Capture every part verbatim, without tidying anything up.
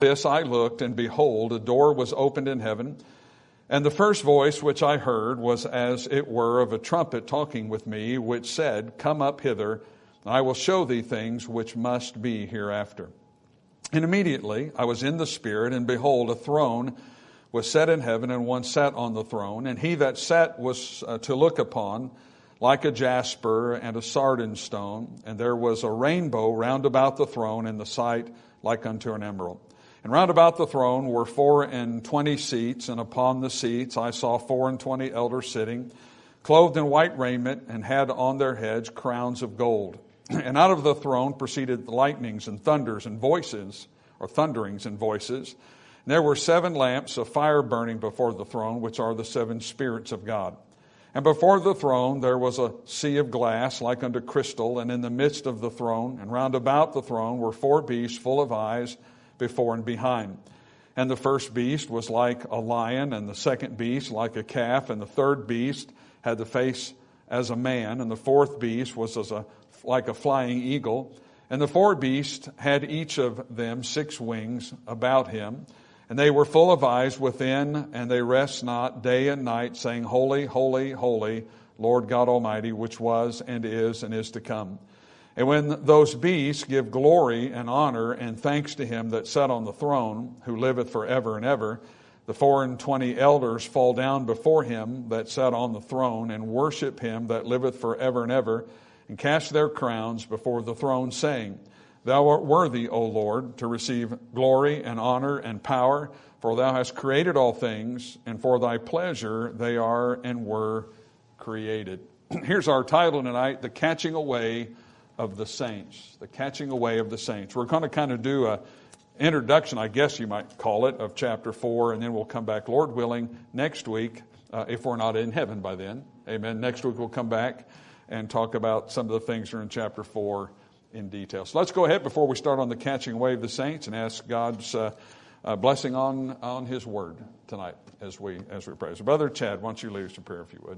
this I looked, and behold, a door was opened in heaven. And the first voice which I heard was as it were of a trumpet talking with me, which said, Come up hither, and I will show thee things which must be hereafter. And immediately I was in the Spirit, and behold, a throne was set in heaven, and one sat on the throne. And he that sat was uh, to look upon like a jasper and a sardine stone. And there was a rainbow round about the throne, in the sight like unto an emerald. And round about the throne were four and twenty seats, and upon the seats I saw four and twenty elders sitting, clothed in white raiment, and had on their heads crowns of gold. And out of the throne proceeded lightnings and thunders and voices, or thunderings and voices. And there were seven lamps of fire burning before the throne, which are the seven spirits of God. And before the throne there was a sea of glass like unto crystal, and in the midst of the throne and round about the throne were four beasts full of eyes before and behind. And the first beast was like a lion, and the second beast like a calf, and the third beast had the face as a man, and the fourth beast was as a like a flying eagle. And the four beasts had each of them six wings about him, and they were full of eyes within, and they rest not day and night, saying, Holy, holy, holy, Lord God Almighty, which was and is and is to come. And when those beasts give glory and honor and thanks to him that sat on the throne, who liveth forever and ever, the four and twenty elders fall down before him that sat on the throne, and worship him that liveth forever and ever, and cast their crowns before the throne, saying, Thou art worthy, O Lord, to receive glory and honor and power, for thou hast created all things, and for thy pleasure they are and were created. Here's our title tonight, The Catching Away of the Saints. The Catching Away of the Saints. We're going to kind of do a introduction, I guess you might call it, of chapter four, and then we'll come back, Lord willing, next week, uh, if we're not in heaven by then. Amen. Next week we'll come back and talk about some of the things that are in chapter four in detail. So let's go ahead before we start on the catching away of the saints and ask God's uh, uh, blessing on, on His Word tonight as we as we pray. So Brother Chad, why don't you lead us in prayer if you would.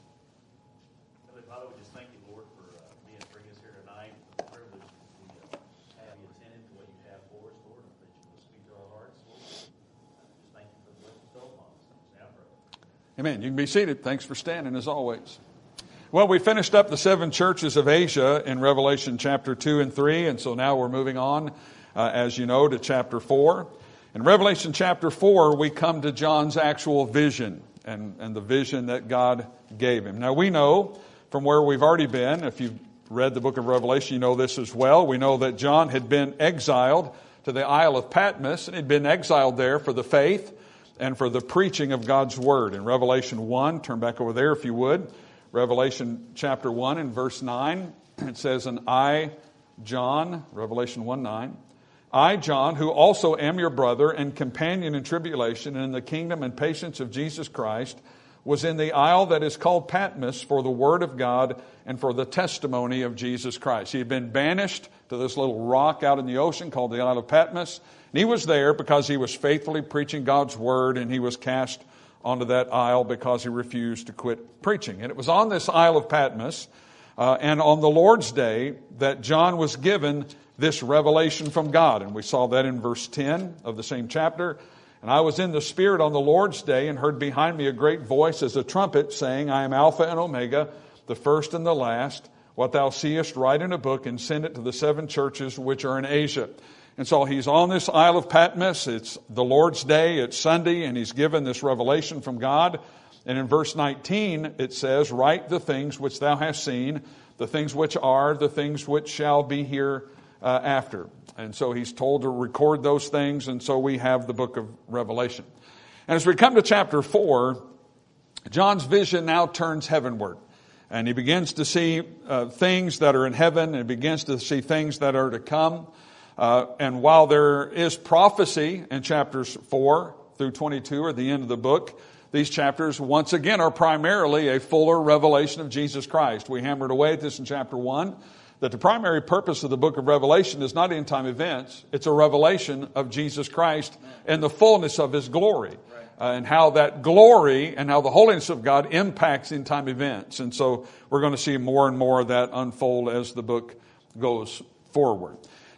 Father, we just thank you, Lord, for uh, being bringing us here tonight. The privilege we uh, have you attentive to what you have for us, Lord, and that you will speak to our hearts, Lord. Uh, just thank you for the blessing so upon us. Now, pray. Amen. You can be seated. Thanks for standing as always. Well, we finished up the seven churches of Asia in Revelation chapter two and three, and so now we're moving on, uh, as you know, to chapter four. In Revelation chapter four, we come to John's actual vision and, and the vision that God gave him. Now, we know from where we've already been, if you've read the book of Revelation, you know this as well. We know that John had been exiled to the Isle of Patmos, and he'd been exiled there for the faith and for the preaching of God's Word. In Revelation one, turn back over there if you would. Revelation chapter one and verse nine, it says, And I, John, Revelation one nine, I, John, who also am your brother and companion in tribulation and in the kingdom and patience of Jesus Christ, was in the isle that is called Patmos for the word of God and for the testimony of Jesus Christ. He had been banished to this little rock out in the ocean called the Isle of Patmos. And he was there because he was faithfully preaching God's word, and he was cast onto that isle because he refused to quit preaching. And it was on this Isle of Patmos uh, and on the Lord's Day that John was given this revelation from God. And we saw that in verse ten of the same chapter. And I was in the Spirit on the Lord's day and heard behind me a great voice as a trumpet saying, I am Alpha and Omega, the first and the last. What thou seest, write in a book and send it to the seven churches which are in Asia. And so he's on this Isle of Patmos. It's the Lord's Day. It's Sunday, and he's given this revelation from God. And in verse nineteen, it says, Write the things which thou hast seen, the things which are, the things which shall be here uh, after. And so he's told to record those things, and so we have the book of Revelation. And as we come to chapter four, John's vision now turns heavenward. And he begins to see uh, things that are in heaven, and he begins to see things that are to come. Uh, and while there is prophecy in chapters four through twenty-two, or the end of the book, these chapters once again are primarily a fuller revelation of Jesus Christ. We hammered away at this in chapter one, that the primary purpose of the book of Revelation is not end-time events. It's a revelation of Jesus Christ and the fullness of His glory. Uh, and how that glory and how the holiness of God impacts end-time events. And so we're going to see more and more of that unfold as the book goes forward.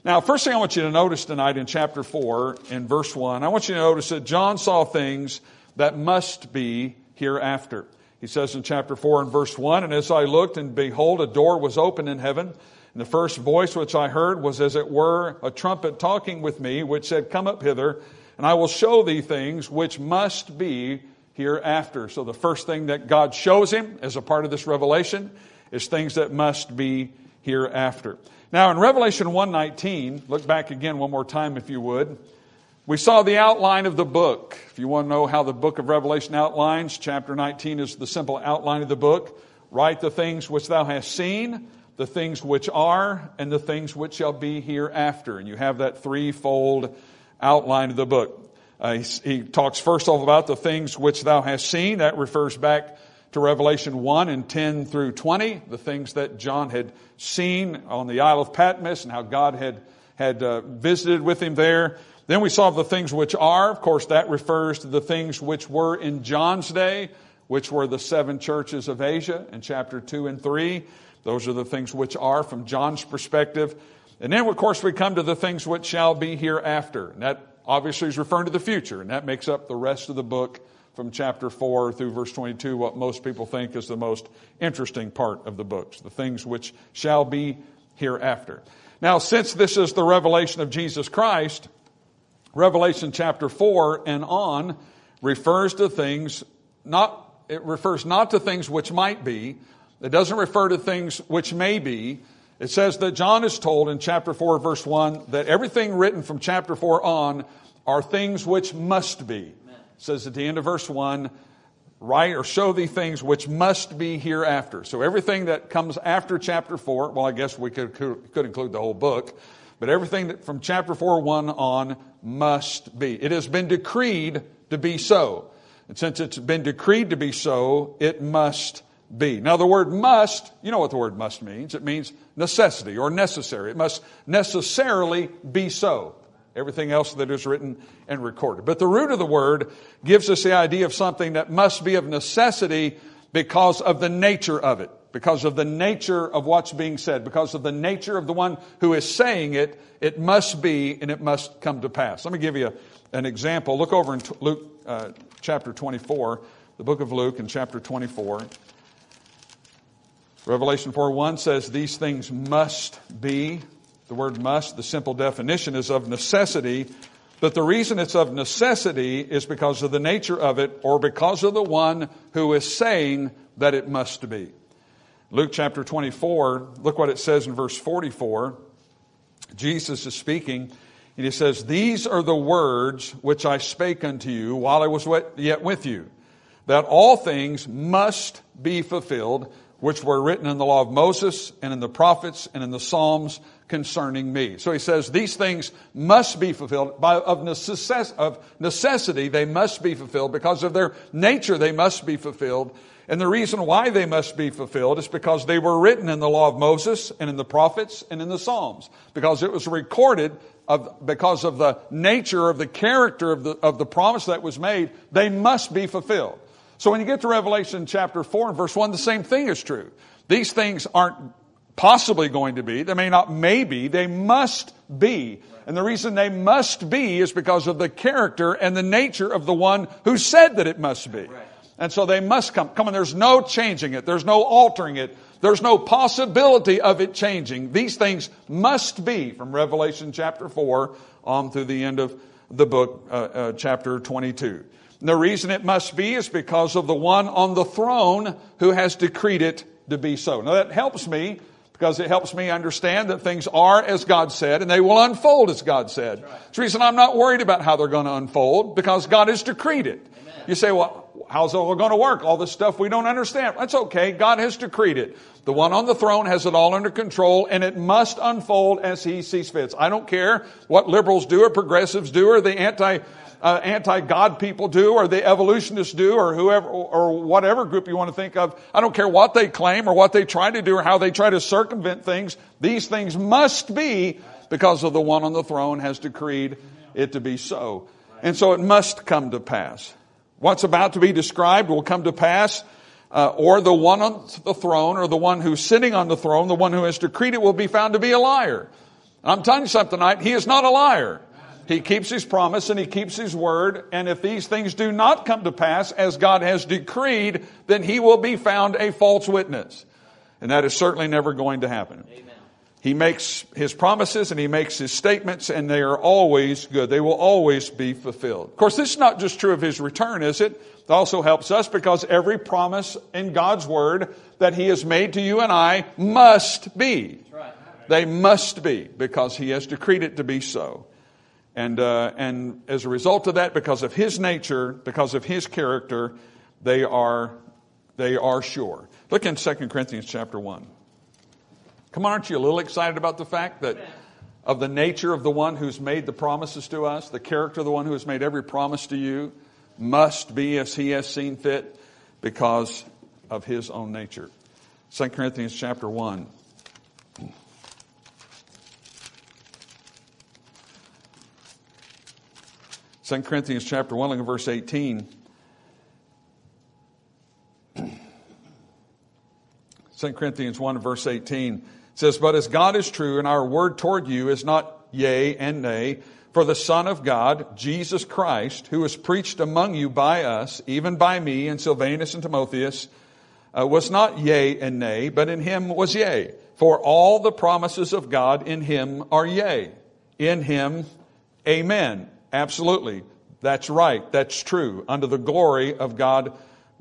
Now, first thing I want you to notice tonight in chapter four, in verse one, I want you to notice that John saw things that must be hereafter. He says in chapter four and verse one, "And as I looked, and behold, a door was opened in heaven. And the first voice which I heard was as it were a trumpet talking with me, which said, Come up hither, and I will show thee things which must be hereafter." So the first thing that God shows him as a part of this revelation is things that must be hereafter. Now in Revelation one nineteen, look back again one more time if you would. We saw the outline of the book. If you want to know how the book of Revelation outlines, chapter nineteen is the simple outline of the book. Write the things which thou hast seen, the things which are, and the things which shall be hereafter. And you have that threefold outline of the book. Uh, he, he talks first off about the things which thou hast seen. That refers back to Revelation one and ten through twenty, the things that John had seen on the Isle of Patmos and how God had, had uh, visited with him there. Then we saw the things which are. Of course, that refers to the things which were in John's day, which were the seven churches of Asia in chapter two and three. Those are the things which are from John's perspective. And then, of course, we come to the things which shall be hereafter. And that obviously is referring to the future. And that makes up the rest of the book from chapter four through verse twenty-two, what most people think is the most interesting part of the books, the things which shall be hereafter. Now, since this is the revelation of Jesus Christ, Revelation chapter four and on refers to things not, it refers not to things which might be. It doesn't refer to things which may be. It says that John is told in chapter four verse one that everything written from chapter four on are things which must be. Amen. It says at the end of verse one, write or show thee things which must be hereafter. So everything that comes after chapter four, well, I guess we could, could, could include the whole book, but everything that from chapter four one on must be. It has been decreed to be so. And since it's been decreed to be so, it must be. Now the word must, you know what the word must means. It means necessity or necessary. It must necessarily be so. Everything else that is written and recorded. But the root of the word gives us the idea of something that must be of necessity because of the nature of it. Because of the nature of what's being said, because of the nature of the one who is saying it, it must be and it must come to pass. Let me give you a, an example. Look over in Luke uh, chapter twenty-four, the book of Luke in chapter twenty-four. Revelation four one says these things must be. The word must, the simple definition is of necessity. But the reason it's of necessity is because of the nature of it or because of the one who is saying that it must be. Luke chapter twenty-four, look what it says in verse forty-four. Jesus is speaking, and he says, "These are the words which I spake unto you while I was yet with you, that all things must be fulfilled, which were written in the law of Moses and in the prophets and in the Psalms concerning me." So he says these things must be fulfilled. By, of, necess- of necessity, they must be fulfilled. Because of their nature, they must be fulfilled. And the reason why they must be fulfilled is because they were written in the law of Moses and in the prophets and in the Psalms. Because it was recorded of, because of the nature of the character of the, of the promise that was made, they must be fulfilled. So when you get to Revelation chapter four and verse one, the same thing is true. These things aren't possibly going to be. They may not maybe. They must be. And the reason they must be is because of the character and the nature of the one who said that it must be. And so they must come. Come on, there's no changing it. There's no altering it. There's no possibility of it changing. These things must be from Revelation chapter four on through the end of the book, uh, uh, chapter twenty-two. And the reason it must be is because of the one on the throne who has decreed it to be so. Now that helps me because it helps me understand that things are as God said and they will unfold as God said. That's right. It's the reason I'm not worried about how they're going to unfold because God has decreed it. Amen. You say, well, how's it all going to work? All this stuff we don't understand. That's okay. God has decreed it. The one on the throne has it all under control, and it must unfold as He sees fit. I don't care what liberals do or progressives do or the anti, uh, anti-God people do or the evolutionists do or whoever or whatever group you want to think of. I don't care what they claim or what they try to do or how they try to circumvent things. These things must be because of the one on the throne has decreed it to be so. And so it must come to pass. What's about to be described will come to pass, uh, or the one on the throne, or the one who's sitting on the throne, the one who has decreed it will be found to be a liar. I'm telling you something tonight. He is not a liar. He keeps His promise and He keeps His word. And if these things do not come to pass as God has decreed, then He will be found a false witness. And that is certainly never going to happen. Amen. He makes His promises and He makes His statements, and they are always good. They will always be fulfilled. Of course, this is not just true of His return, is it? It also helps us because every promise in God's word that He has made to you and I must be. That's right. They must be, because He has decreed it to be so. And uh, and as a result of that, because of His nature, because of His character, they are they are sure. Look in Second Corinthians chapter one. Come on, aren't you a little excited about the fact that of the nature of the one who's made the promises to us, the character of the one who has made every promise to you must be as He has seen fit because of His own nature. Second Corinthians chapter one. Second Corinthians chapter one, look at verse eighteen. Second Corinthians one, verse eighteen says, "But as God is true, and our word toward you is not yea and nay, for the Son of God, Jesus Christ, who was preached among you by us, even by me and Silvanus and Timotheus, uh, was not yea and nay, but in Him was yea. For all the promises of God in Him are yea. In Him, amen." Absolutely. That's right. That's true. Unto the glory of God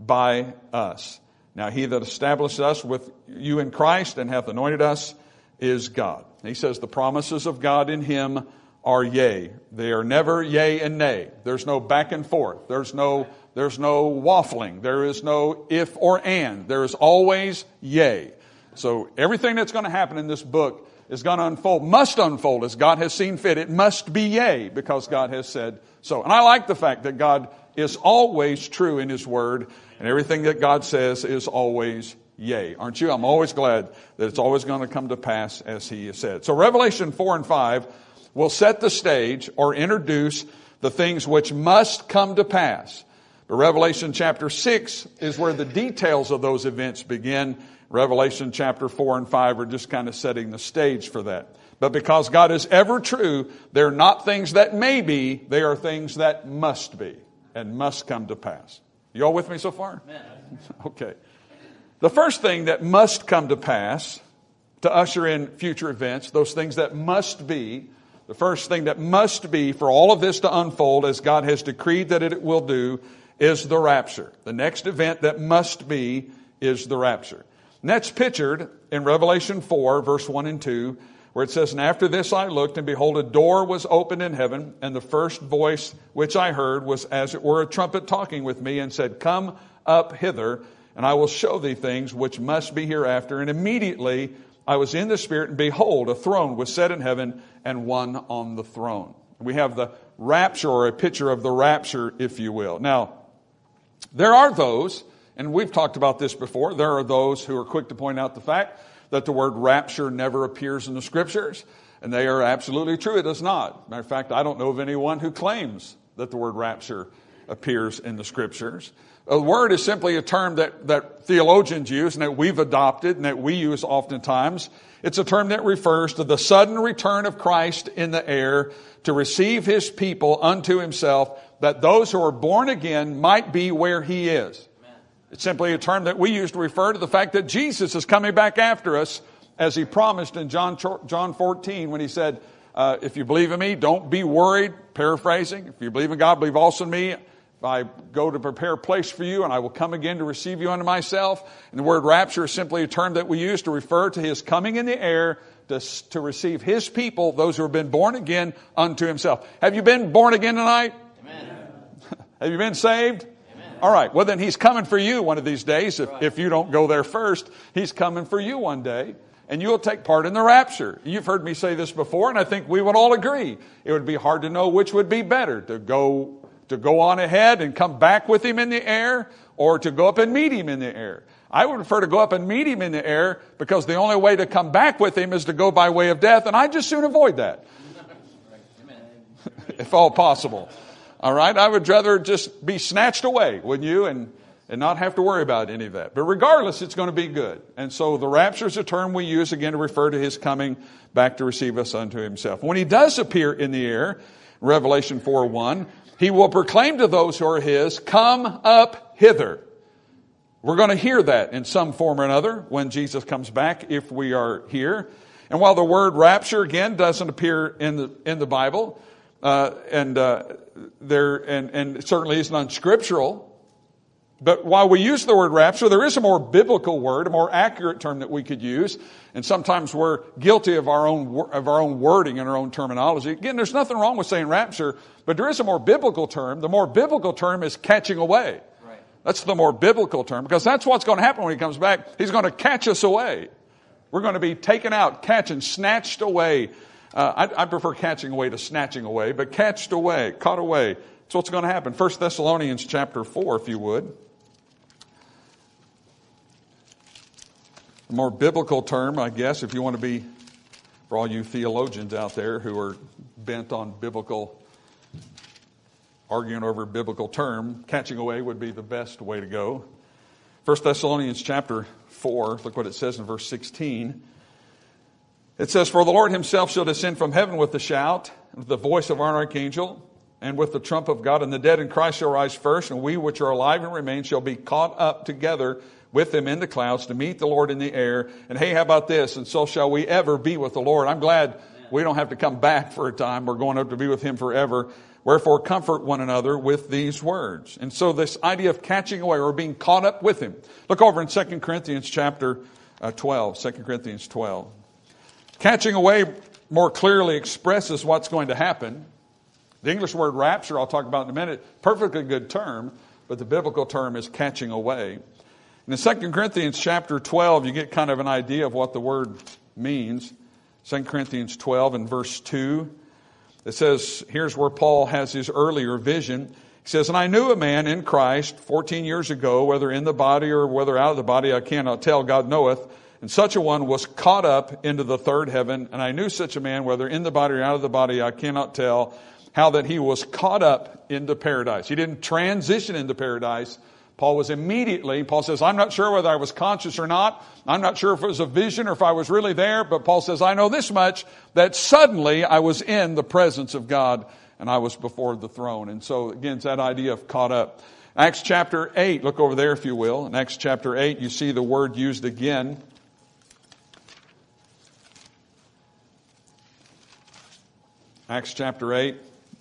by us. Now, He that established us with you in Christ and hath anointed us is God. He says the promises of God in Him are yea. They are never yea and nay. There's no back and forth. There's no, there's no waffling. There is no if or and. There is always yea. So everything that's going to happen in this book is going to unfold, must unfold as God has seen fit. It must be yea, because God has said so. And I like the fact that God is always true in His word, and everything that God says is always yea. Aren't you? I'm always glad that it's always going to come to pass as He has said. So Revelation four and five will set the stage or introduce the things which must come to pass. But Revelation chapter six is where the details of those events begin. Revelation chapter four and five are just kind of setting the stage for that. But because God is ever true, they're not things that may be, they are things that must be and must come to pass. You all with me so far? Amen. Okay. The first thing that must come to pass to usher in future events, those things that must be, the first thing that must be for all of this to unfold as God has decreed that it will do, is the rapture. The next event that must be is the rapture. And that's pictured in Revelation four, verse one and two, where it says, "And after this I looked, and behold, a door was opened in heaven, and the first voice which I heard was as it were a trumpet talking with me, and said, Come up hither, and I will show thee things which must be hereafter. And immediately I was in the Spirit, and behold, a throne was set in heaven, and one on the throne." We have the rapture, or a picture of the rapture, if you will. Now, there are those, and we've talked about this before, there are those who are quick to point out the fact that the word rapture never appears in the Scriptures, and they are absolutely true. It does not. Matter of fact, I don't know of anyone who claims that the word rapture appears in the Scriptures. A word is simply a term that, that theologians use and that we've adopted and that we use oftentimes. It's a term that refers to the sudden return of Christ in the air to receive His people unto Himself, that those who are born again might be where He is. It's simply a term that we use to refer to the fact that Jesus is coming back after us, as He promised in John John fourteen when He said, uh, if you believe in me, don't be worried, paraphrasing. If you believe in God, believe also in me. If I go to prepare a place for you, and I will come again to receive you unto myself. And the word rapture is simply a term that we use to refer to His coming in the air to, to receive His people, those who have been born again, unto Himself. Have you been born again tonight? Amen. Have you been saved? All right, well then He's coming for you one of these days. If, if you don't go there first, He's coming for you one day, and you'll take part in the rapture. You've heard me say this before, and I think we would all agree. It would be hard to know which would be better, to go to go on ahead and come back with Him in the air, or to go up and meet Him in the air. I would prefer to go up and meet Him in the air, because the only way to come back with Him is to go by way of death, and I'd just soon avoid that, if all possible. All right, I would rather just be snatched away, wouldn't you? And and not have to worry about any of that. But regardless, it's going to be good. And so the rapture is a term we use again to refer to his coming back to receive us unto himself. When he does appear in the air, Revelation four one, he will proclaim to those who are his, come up hither. We're going to hear that in some form or another when Jesus comes back, if we are here. And while the word rapture, again, doesn't appear in the in the Bible, uh, and uh, there and, and it certainly isn't unscriptural, but while we use the word rapture, there is a more biblical word, a more accurate term that we could use. And sometimes we're guilty of our own of our own wording and our own terminology. Again, there's nothing wrong with saying rapture, but there is a more biblical term. The more biblical term is catching away. That's the more biblical term, because that's what's going to happen when he comes back. He's going to catch us away. We're going to be taken out, catch and snatched away. Uh, I, I prefer catching away to snatching away, but catched away, caught away. That's what's going to happen. First Thessalonians chapter four, if you would. A more biblical term, I guess, if you want to be, for all you theologians out there who are bent on biblical arguing over a biblical term, catching away would be the best way to go. First Thessalonians chapter four, look what it says in verse sixteen. It says, for the Lord himself shall descend from heaven with a shout, with the voice of an archangel, and with the trump of God, and the dead in Christ shall rise first, and we which are alive and remain shall be caught up together with them in the clouds to meet the Lord in the air. And hey, how about this? And so shall we ever be with the Lord. I'm glad we don't have to come back for a time. We're going up to be with him forever. Wherefore comfort one another with these words. And so this idea of catching away or being caught up with him. Look over in Second Corinthians chapter twelve. Second Corinthians twelve. Catching away more clearly expresses what's going to happen. The English word rapture, I'll talk about in a minute, perfectly good term, but the biblical term is catching away. And in Second Corinthians chapter twelve, you get kind of an idea of what the word means. Second Corinthians twelve and verse two. It says, here's where Paul has his earlier vision. He says, and I knew a man in Christ fourteen years ago, whether in the body or whether out of the body, I cannot tell, God knoweth. And such a one was caught up into the third heaven. And I knew such a man, whether in the body or out of the body, I cannot tell, how that he was caught up into paradise. He didn't transition into paradise. Paul was immediately, Paul says, I'm not sure whether I was conscious or not. I'm not sure if it was a vision or if I was really there. But Paul says, I know this much, that suddenly I was in the presence of God and I was before the throne. And so again, it's that idea of caught up. Acts chapter eight, look over there if you will. In Acts chapter eight, you see the word used again. Acts chapter eight.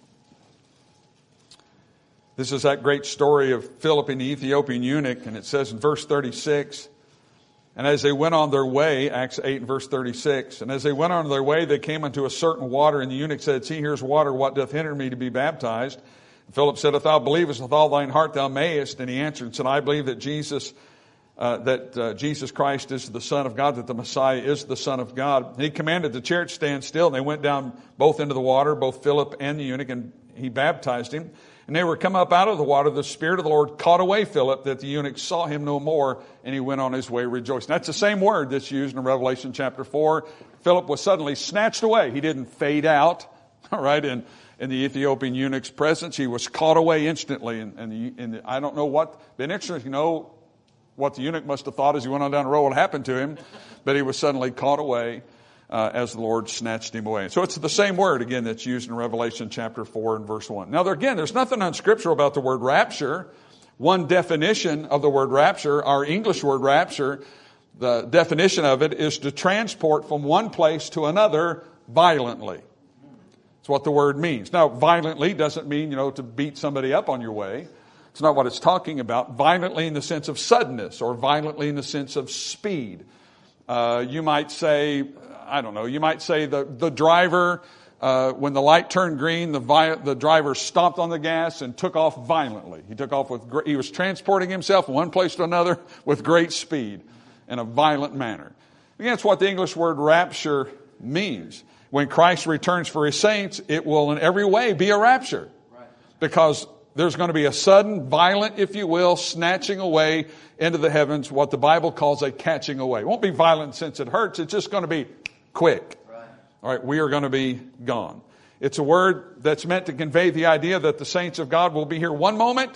This is that great story of Philip and the Ethiopian eunuch, and it says in verse thirty-six, and as they went on their way, Acts eight and verse thirty-six, and as they went on their way, they came unto a certain water, and the eunuch said, see, here's water, what doth hinder me to be baptized? And Philip said, if thou believest with all thine heart, thou mayest. And he answered and said, I believe that Jesus, uh, that uh, Jesus Christ is the Son of God, that the Messiah is the Son of God. And he commanded the chariot to stand still, and they went down both into the water, both Philip and the eunuch, and he baptized him. And they were come up out of the water. The Spirit of the Lord caught away Philip, that the eunuch saw him no more, and he went on his way rejoicing. That's the same word that's used in Revelation chapter four. Philip was suddenly snatched away. He didn't fade out, all right, in, in the Ethiopian eunuch's presence. He was caught away instantly. And, and, the, and the, I don't know what, been interesting to know what the eunuch must have thought as he went on down the road what happened to him, but he was suddenly caught away. Uh, as the Lord snatched him away. So it's the same word, again, that's used in Revelation chapter four and verse one. Now, there, again, there's nothing unscriptural about the word rapture. One definition of the word rapture, our English word rapture, the definition of it is to transport from one place to another violently. That's what the word means. Now, violently doesn't mean, you know, to beat somebody up on your way. It's not what it's talking about. Violently in the sense of suddenness, or violently in the sense of speed. Uh, you might say, I don't know, you might say the, the driver, uh, when the light turned green, the, vi- the driver stomped on the gas and took off violently. He took off with, gr- he was transporting himself from one place to another with great speed in a violent manner. Again, that's what the English word rapture means. When Christ returns for his saints, it will in every way be a rapture. Right. Because there's going to be a sudden, violent, if you will, snatching away into the heavens, what the Bible calls a catching away. It won't be violent since it hurts. It's just going to be quick. Right. All right, we are going to be gone. It's a word that's meant to convey the idea that the saints of God will be here one moment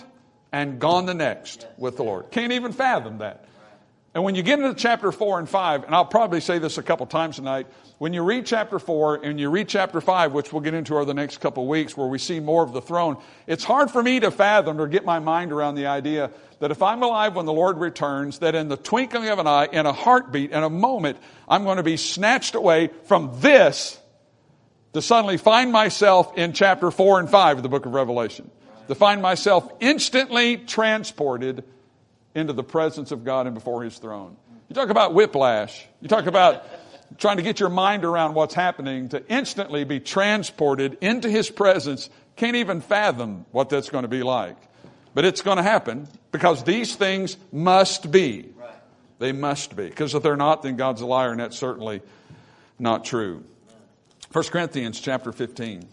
and gone the next with the Lord. Can't even fathom that. And when you get into chapter four and five, and I'll probably say this a couple times tonight, when you read chapter four and you read chapter five, which we'll get into over the next couple of weeks, where we see more of the throne, it's hard for me to fathom or get my mind around the idea that if I'm alive when the Lord returns, that in the twinkling of an eye, in a heartbeat, in a moment, I'm going to be snatched away from this to suddenly find myself in chapter four and five of the book of Revelation. To find myself instantly transported into the presence of God and before His throne. You talk about whiplash. You talk about trying to get your mind around what's happening, to instantly be transported into His presence. Can't even fathom what that's going to be like. But it's going to happen because these things must be. They must be. Because if they're not, then God's a liar, and that's certainly not true. First Corinthians chapter fifteen.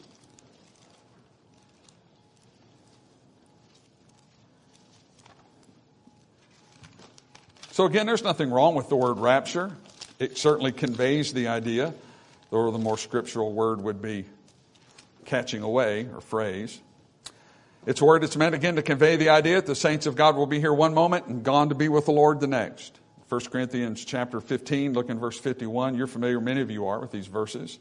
So again, there's nothing wrong with the word rapture. It certainly conveys the idea, or the more scriptural word would be catching away, or phrase. It's a word that's meant again to convey the idea that the saints of God will be here one moment and gone to be with the Lord the next. First Corinthians chapter fifteen, look in verse fifty-one. You're familiar, many of you are, with these verses.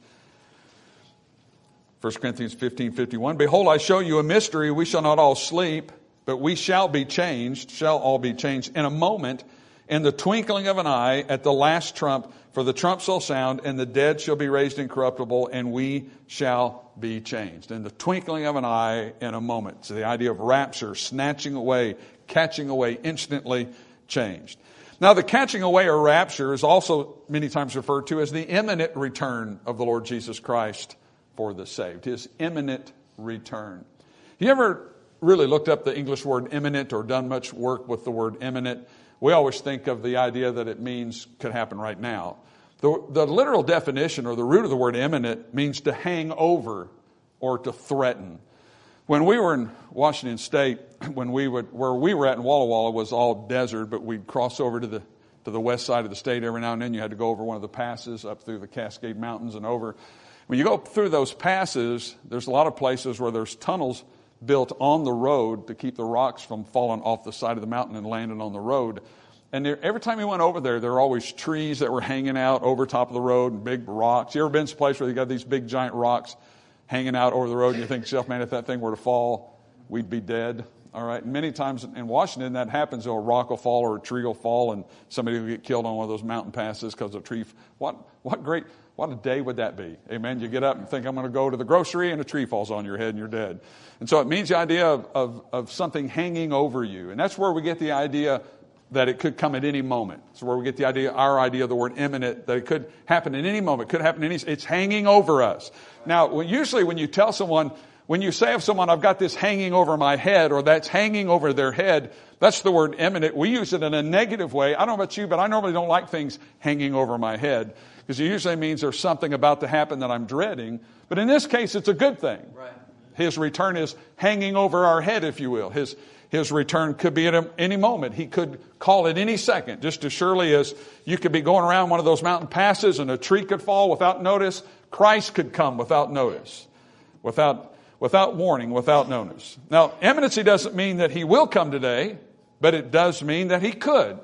First Corinthians fifteen, fifty-one. Behold, I show you a mystery. We shall not all sleep, but we shall be changed, shall all be changed in a moment, in the twinkling of an eye, at the last trump. For the trump shall sound, and the dead shall be raised incorruptible, and we shall be changed. In the twinkling of an eye, in a moment. So the idea of rapture, snatching away, catching away, instantly changed. Now the catching away or rapture is also many times referred to as the imminent return of the Lord Jesus Christ for the saved. His imminent return. You ever really looked up the English word imminent or done much work with the word imminent? We always think of the idea that it means could happen right now. The, the literal definition or the root of the word imminent means to hang over or to threaten. When we were in Washington State, when we would, where we were at in Walla Walla was all desert, but we'd cross over to the to the west side of the state every now and then. You had to go over one of the passes up through the Cascade Mountains and over. When you go through those passes, there's a lot of places where there's tunnels built on the road to keep the rocks from falling off the side of the mountain and landing on the road. And there, every time you went over there, there were always trees that were hanging out over top of the road and big rocks. You ever been to a place where you got these big giant rocks hanging out over the road and you think to yourself, man, if that thing were to fall, we'd be dead. All right. And many times in Washington that happens. A rock will fall or a tree will fall and somebody will get killed on one of those mountain passes because of a tree. What, what great, what a day would that be? Amen. You get up and think, I'm going to go to the grocery, and a tree falls on your head and you're dead. And so it means the idea of, of, of something hanging over you. And that's where we get the idea that it could come at any moment. It's where we get the idea, our idea of the word imminent, that it could happen at any moment. It could happen any, it's hanging over us. Now, when, usually when you tell someone, when you say of someone, I've got this hanging over my head, or that's hanging over their head, that's the word imminent. We use it in a negative way. I don't know about you, but I normally don't like things hanging over my head, because it usually means there's something about to happen that I'm dreading. But in this case, it's a good thing. Right. His return is hanging over our head, if you will. His His return could be at any moment. He could call at any second, just as surely as you could be going around one of those mountain passes and a tree could fall without notice. Christ could come without notice, without without warning, without notice. Now, imminency doesn't mean that He will come today, but it does mean that He could.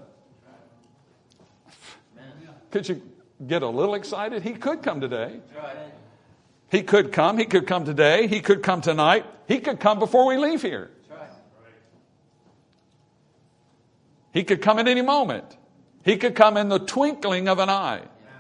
Could you get a little excited? He could come today. He could come. He could come today. He could come tonight. He could come before we leave here. He could come at any moment. He could come in the twinkling of an eye.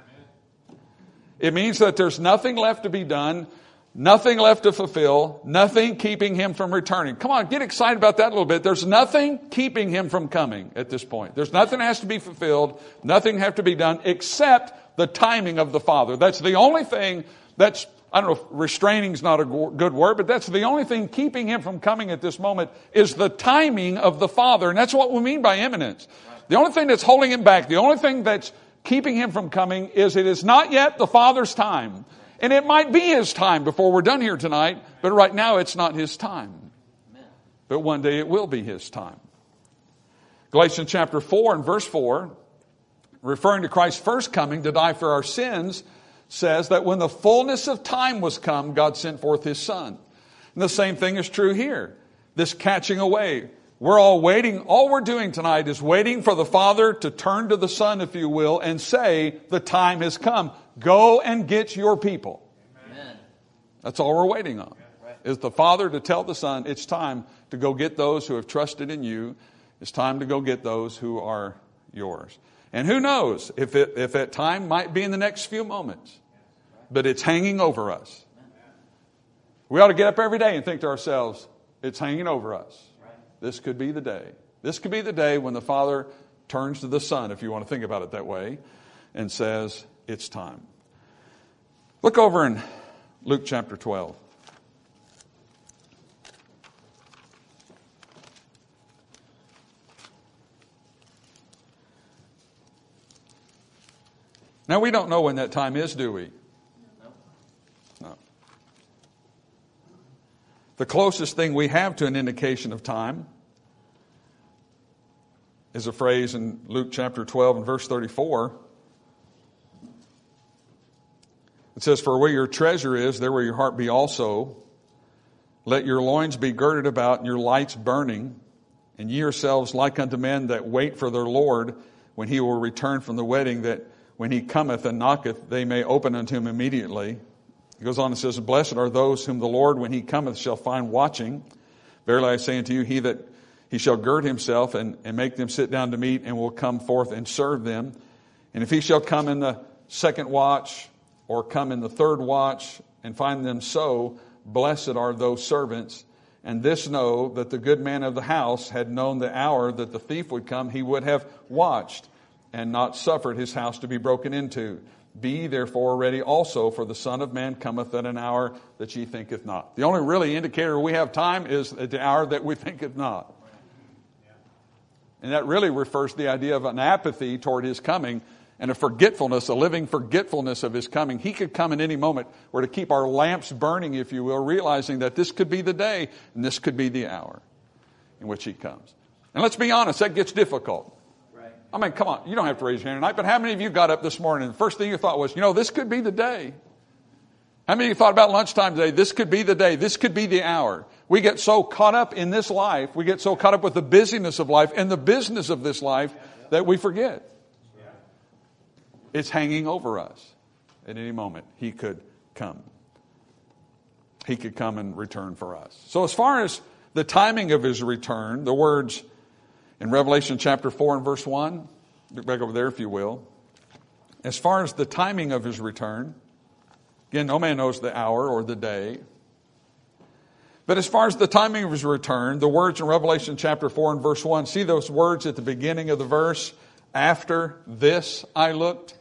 It means that there's nothing left to be done, nothing left to fulfill, nothing keeping Him from returning. Come on, get excited about that a little bit. There's nothing keeping Him from coming at this point. There's nothing that has to be fulfilled, nothing has to be done except the timing of the Father. That's the only thing that's, I don't know if restraining is not a good word, but that's the only thing keeping Him from coming at this moment is the timing of the Father. And that's what we mean by imminence. The only thing that's holding Him back, the only thing that's keeping Him from coming is it is not yet the Father's time. And it might be His time before we're done here tonight, but right now it's not His time. But one day it will be His time. Galatians chapter four and verse four, referring to Christ's first coming to die for our sins, says that when the fullness of time was come, God sent forth His Son. And the same thing is true here. This catching away, We're all waiting. All we're doing tonight is waiting for the Father to turn to the Son, if you will, and say, the time has come. Go and get your people. Amen. That's all we're waiting on. Right. Is the Father to tell the Son, it's time to go get those who have trusted in you. It's time to go get those who are yours. And who knows if it, if that time might be in the next few moments. But it's hanging over us. We ought to get up every day and think to ourselves, it's hanging over us. This could be the day. This could be the day when the Father turns to the Son, if you want to think about it that way, and says, it's time. Look over in Luke chapter twelve. Now, we don't know when that time is, do we? No. The closest thing we have to an indication of time is a phrase in Luke chapter twelve and verse thirty-four. It says, for where your treasure is, there will your heart be also. Let your loins be girded about and your lights burning, and ye yourselves like unto men that wait for their Lord when he will return from the wedding, that when he cometh and knocketh, they may open unto him immediately. He goes on and says, blessed are those whom the Lord, when he cometh, shall find watching. Verily I say unto you, he that he shall gird himself and, and make them sit down to meat, and will come forth and serve them. And if he shall come in the second watch, or come in the third watch, and find them so, blessed are those servants. And this know, that the good man of the house had known the hour that the thief would come, he would have watched, and not suffered his house to be broken into. Be therefore ready also, for the Son of Man cometh at an hour that ye thinketh not. The only really indicator we have time is at the hour that we thinketh not. And that really refers to the idea of an apathy toward his coming, and a forgetfulness, a living forgetfulness of his coming. He could come at any moment. We're to keep our lamps burning, if you will, realizing that this could be the day and this could be the hour in which he comes. And let's be honest, that gets difficult. I mean, come on, you don't have to raise your hand tonight, but how many of you got up this morning and the first thing you thought was, you know, this could be the day? How many of you thought about lunchtime today? This could be the day. This could be the hour. We get so caught up in this life. We get so caught up with the busyness of life and the business of this life that we forget. It's hanging over us. At any moment, he could come. He could come and return for us. So as far as the timing of his return, the words in Revelation chapter four and verse one, look back over there if you will. As far as the timing of his return, again, no man knows the hour or the day. But as far as the timing of his return, the words in Revelation chapter four and verse one, see those words at the beginning of the verse, after this I looked?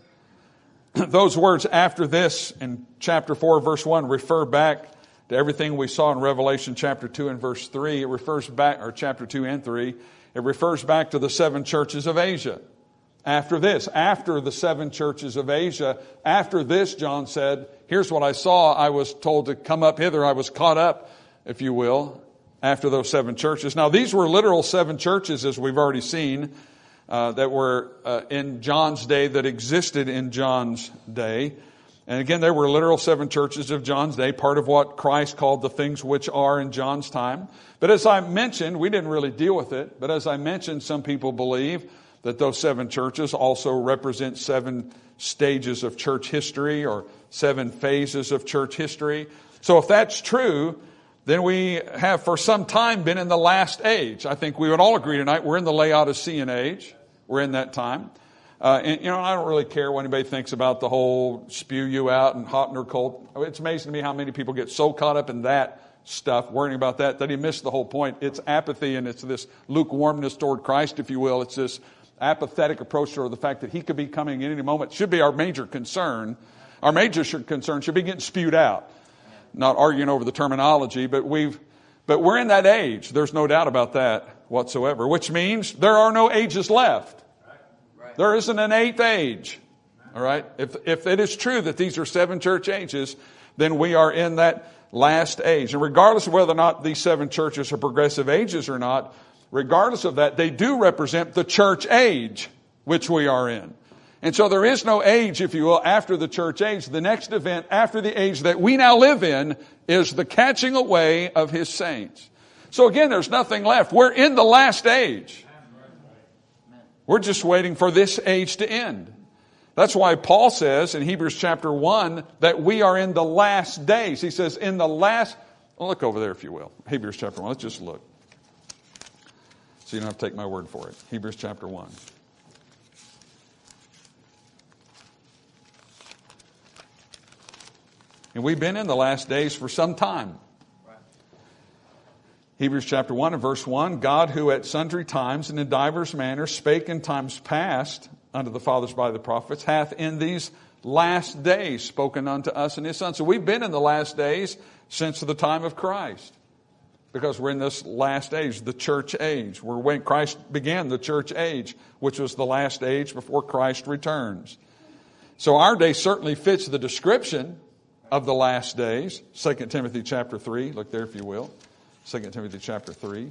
Those words, after this, in chapter four verse one, refer back to everything we saw in Revelation chapter two and verse three. It refers back, or chapter two and three, it refers back to the seven churches of Asia. After this, after the seven churches of Asia, after this, John said, here's what I saw. I was told to come up hither. I was caught up, if you will, after those seven churches. Now, these were literal seven churches, as we've already seen, uh, that were uh, in John's day, that existed in John's day. And again, there were literal seven churches of John's day, part of what Christ called the things which are in John's time. But as I mentioned, we didn't really deal with it, but as I mentioned, some people believe that those seven churches also represent seven stages of church history or seven phases of church history. So if that's true, then we have for some time been in the last age. I think we would all agree tonight we're in the Laodicean age. We're in that time. Uh, and, you know, I don't really care what anybody thinks about the whole spew you out and hot or cold. It's amazing to me how many people get so caught up in that stuff, worrying about that, that he missed the whole point. It's apathy, and it's this lukewarmness toward Christ, if you will. It's this apathetic approach toward the fact that he could be coming at any moment. Should be our major concern. Our major concern should be getting spewed out. Not arguing over the terminology, but we've, but we're in that age. There's no doubt about that whatsoever, which means there are no ages left. There isn't an eighth age. All right. If, if it is true that these are seven church ages, then we are in that last age. And regardless of whether or not these seven churches are progressive ages or not, regardless of that, they do represent the church age which we are in. And so there is no age, if you will, after the church age. The next event after the age that we now live in is the catching away of his saints. So again, there's nothing left. We're in the last age. We're just waiting for this age to end. That's why Paul says in Hebrews chapter one that we are in the last days. He says in the last, well, look over there if you will. Hebrews chapter one. Let's just look. So you don't have to take my word for it. Hebrews chapter one. And we've been in the last days for some time. Hebrews chapter one and verse one, God who at sundry times and in divers manners spake in times past unto the fathers by the prophets, hath in these last days spoken unto us in his Son. So we've been in the last days since the time of Christ. Because we're in this last age, the church age. We're when Christ began the church age, which was the last age before Christ returns. So our day certainly fits the description of the last days. Second Timothy chapter three, look there if you will. Second Timothy chapter three.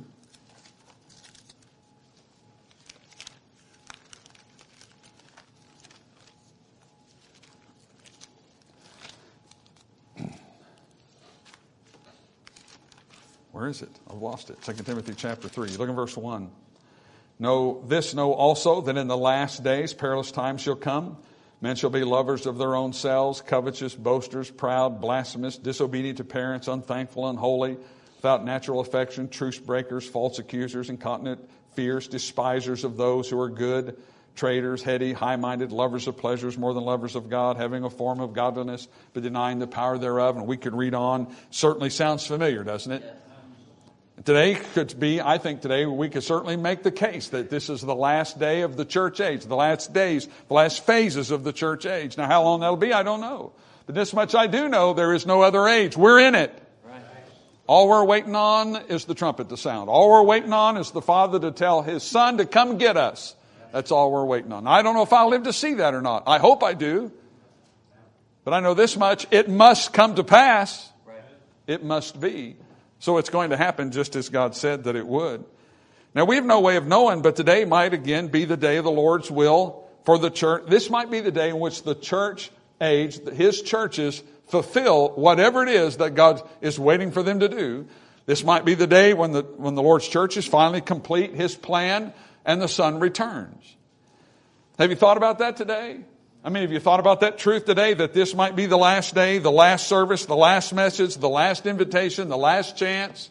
Where is it? I've lost it. Second Timothy chapter three. Look in verse one. Know this, know also that in the last days perilous times shall come. Men shall be lovers of their own selves, covetous, boasters, proud, blasphemous, disobedient to parents, unthankful, unholy, without natural affection, truce breakers, false accusers, incontinent, fierce, despisers of those who are good, traitors, heady, high-minded, lovers of pleasures more than lovers of God, having a form of godliness, but denying the power thereof. And we could read on. Certainly sounds familiar, doesn't it? Today could be, I think today we could certainly make the case that this is the last day of the church age, the last days, the last phases of the church age. Now how long that'll be, I don't know. But this much I do know, there is no other age. We're in it. Right. All we're waiting on is the trumpet to sound. All we're waiting on is the Father to tell His Son to come get us. That's all we're waiting on. I don't know if I'll live to see that or not. I hope I do. But I know this much, it must come to pass. It must be. So it's going to happen just as God said that it would. Now we have no way of knowing, but today might again be the day of the Lord's will for the church. This might be the day in which the church age, His churches, fulfill whatever it is that God is waiting for them to do. This might be the day when the, when the Lord's churches finally complete His plan and the Son returns. Have you thought about that today? I mean, have you thought about that truth today, that this might be the last day, the last service, the last message, the last invitation, the last chance,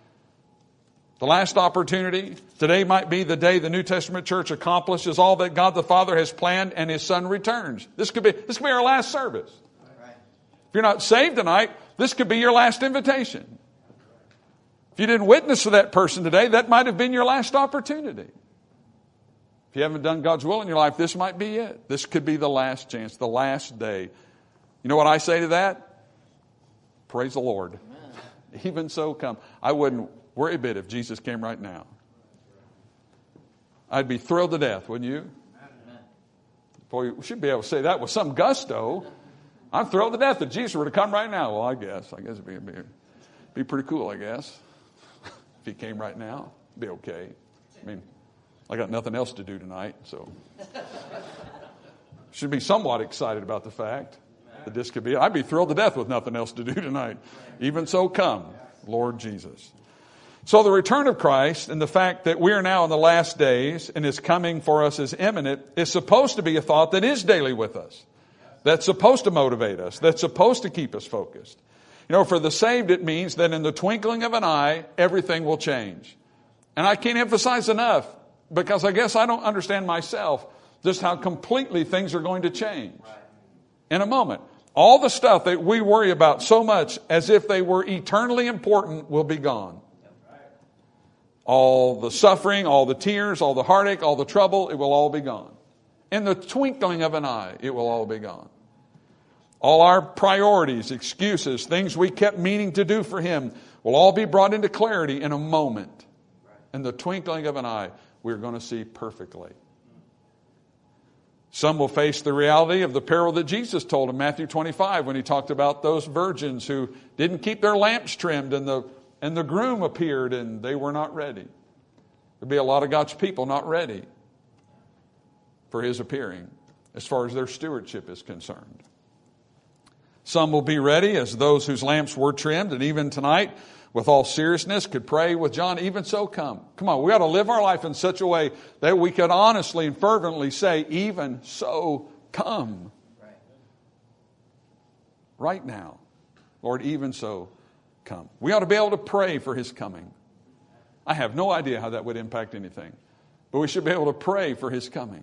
the last opportunity? Today might be the day the New Testament church accomplishes all that God the Father has planned and His Son returns. This could be, this could be our last service. If you're not saved tonight, this could be your last invitation. If you didn't witness to that person today, that might have been your last opportunity. If you haven't done God's will in your life, this might be it. This could be the last chance, the last day. You know what I say to that? Praise the Lord. Amen. Even so come. I wouldn't worry a bit if Jesus came right now. I'd be thrilled to death, wouldn't you? Amen. Boy, we should be able to say that with some gusto. I'm thrilled to death that Jesus were to come right now. Well, I guess. I guess it'd be, it'd be, it'd be pretty cool, I guess. If He came right now, it'd be okay. I mean, I got nothing else to do tonight, so should be somewhat excited about the fact that this could be. I'd be thrilled to death with nothing else to do tonight. Even so, come, Lord Jesus. So the return of Christ and the fact that we are now in the last days and His coming for us is imminent is supposed to be a thought that is daily with us. That's supposed to motivate us. That's supposed to keep us focused. You know, for the saved, it means that in the twinkling of an eye, everything will change. And I can't emphasize enough, because I guess I don't understand myself just how completely things are going to change in a moment. All the stuff that we worry about so much as if they were eternally important will be gone. All the suffering, all the tears, all the heartache, all the trouble, it will all be gone. In the twinkling of an eye, it will all be gone. All our priorities, excuses, things we kept meaning to do for Him will all be brought into clarity in a moment. In the twinkling of an eye, we're going to see perfectly. Some will face the reality of the parable that Jesus told in Matthew twenty-five when He talked about those virgins who didn't keep their lamps trimmed and the, and the groom appeared and they were not ready. There'll be a lot of God's people not ready for His appearing as far as their stewardship is concerned. Some will be ready as those whose lamps were trimmed, and even tonight with all seriousness, could pray with John, even so come. Come on, we ought to live our life in such a way that we could honestly and fervently say, even so come. Right. Right now. Lord, even so come. We ought to be able to pray for His coming. I have no idea how that would impact anything, but we should be able to pray for His coming.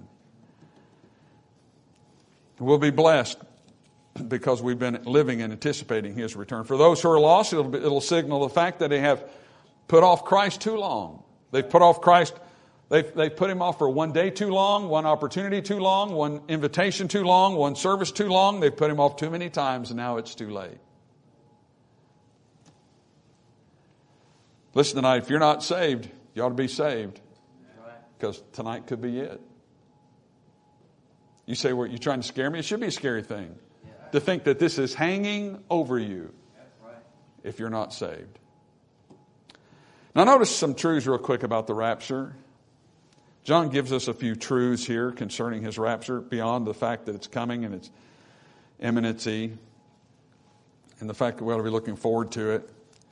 We'll be blessed because we've been living and anticipating His return. For those who are lost, it'll, be, it'll signal the fact that they have put off Christ too long. They've put off Christ, they've, they've put Him off for one day too long, one opportunity too long, one invitation too long, one service too long. They've put Him off too many times, and now it's too late. Listen tonight, if you're not saved, you ought to be saved, because tonight could be it. You say, well, you're trying to scare me? It should be a scary thing to think that this is hanging over you if you're not saved. Now notice some truths real quick about the rapture. John gives us a few truths here concerning His rapture beyond the fact that it's coming and its imminency and the fact that we ought to be looking forward to it.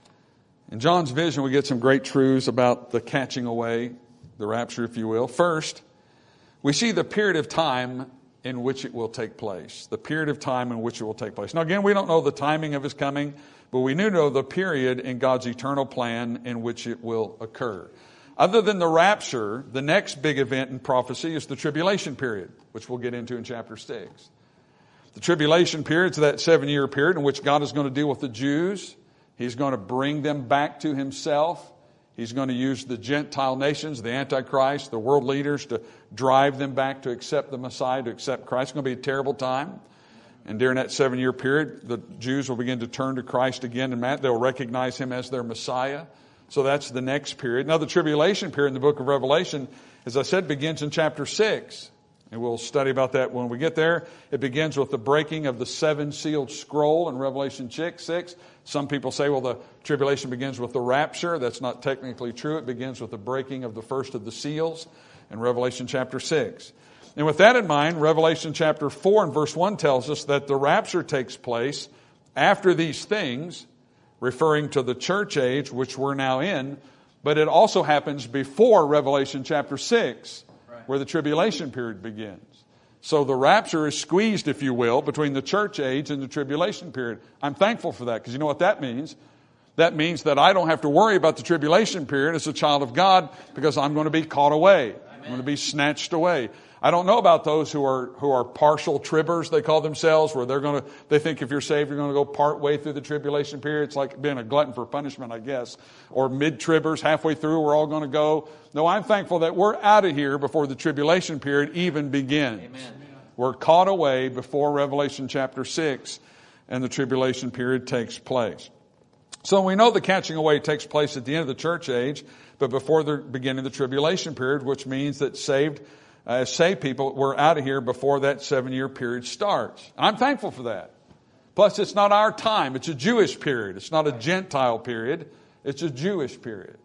In John's vision, we get some great truths about the catching away, the rapture, if you will. First, we see the period of time in which it will take place. The period of time in which it will take place. Now again, we don't know the timing of His coming, but we do know the period in God's eternal plan in which it will occur. Other than the rapture, the next big event in prophecy is the tribulation period, which we'll get into in chapter six. The tribulation period is that seven-year period in which God is going to deal with the Jews. He's going to bring them back to Himself. He's going to use the Gentile nations, the Antichrist, the world leaders to drive them back to accept the Messiah, to accept Christ. It's going to be a terrible time. And during that seven-year period, the Jews will begin to turn to Christ again, and they'll recognize Him as their Messiah. So that's the next period. Now, the tribulation period in the book of Revelation, as I said, begins in chapter six. And we'll study about that when we get there. It begins with the breaking of the seven-sealed scroll in Revelation six. Some people say, well, the tribulation begins with the rapture. That's not technically true. It begins with the breaking of the first of the seals in Revelation chapter six. And with that in mind, Revelation chapter four and verse one tells us that the rapture takes place after these things, referring to the church age, which we're now in, but it also happens before Revelation chapter six. Where the tribulation period begins. So the rapture is squeezed, if you will, between the church age and the tribulation period. I'm thankful for that, because you know what that means? That means that I don't have to worry about the tribulation period as a child of God, because I'm going to be caught away. Amen. I'm going to be snatched away. I don't know about those who are who are partial tribbers, they call themselves, where they're going to they think if you're saved, you're going to go part way through the tribulation period. It's like being a glutton for punishment, I guess. Or mid-tribbers, halfway through, we're all going to go. No, I'm thankful that we're out of here before the tribulation period even begins. Amen. We're caught away before Revelation chapter six, and the tribulation period takes place. So we know the catching away takes place at the end of the church age, but before the beginning of the tribulation period, which means that saved As saved people, we're out of here before that seven-year period starts. I'm thankful for that. Plus, it's not our time. It's a Jewish period. It's not a Gentile period. It's a Jewish period.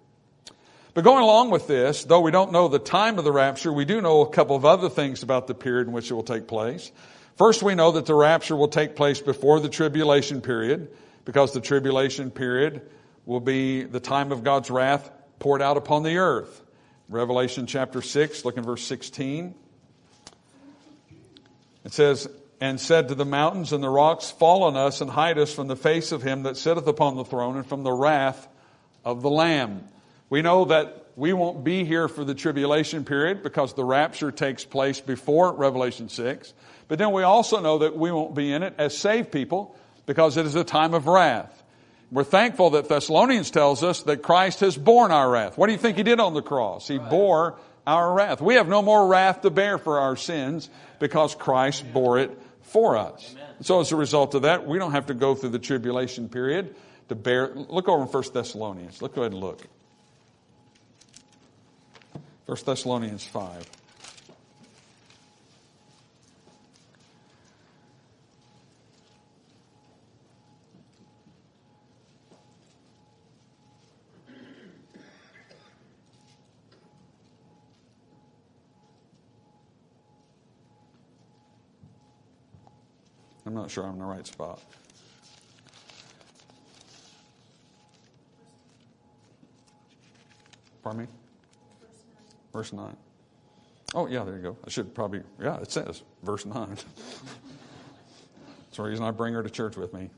But going along with this, though we don't know the time of the rapture, we do know a couple of other things about the period in which it will take place. First, we know that the rapture will take place before the tribulation period, because the tribulation period will be the time of God's wrath poured out upon the earth. Revelation chapter six, look in verse sixteen. It says, and said to the mountains and the rocks, fall on us and hide us from the face of Him that sitteth upon the throne and from the wrath of the Lamb. We know that we won't be here for the tribulation period because the rapture takes place before Revelation six. But then we also know that we won't be in it as saved people because it is a time of wrath. We're thankful that Thessalonians tells us that Christ has borne our wrath. What do you think He did on the cross? He bore our wrath. We have no more wrath to bear for our sins because Christ bore it for us. Amen. So as a result of that, we don't have to go through the tribulation period to bear. Look over in First Thessalonians. Let's go ahead and look. First Thessalonians five. I'm not sure I'm in the right spot. Pardon me? Verse nine. Oh, yeah, there you go. I should probably, yeah, it says, verse nine. That's the reason I bring her to church with me.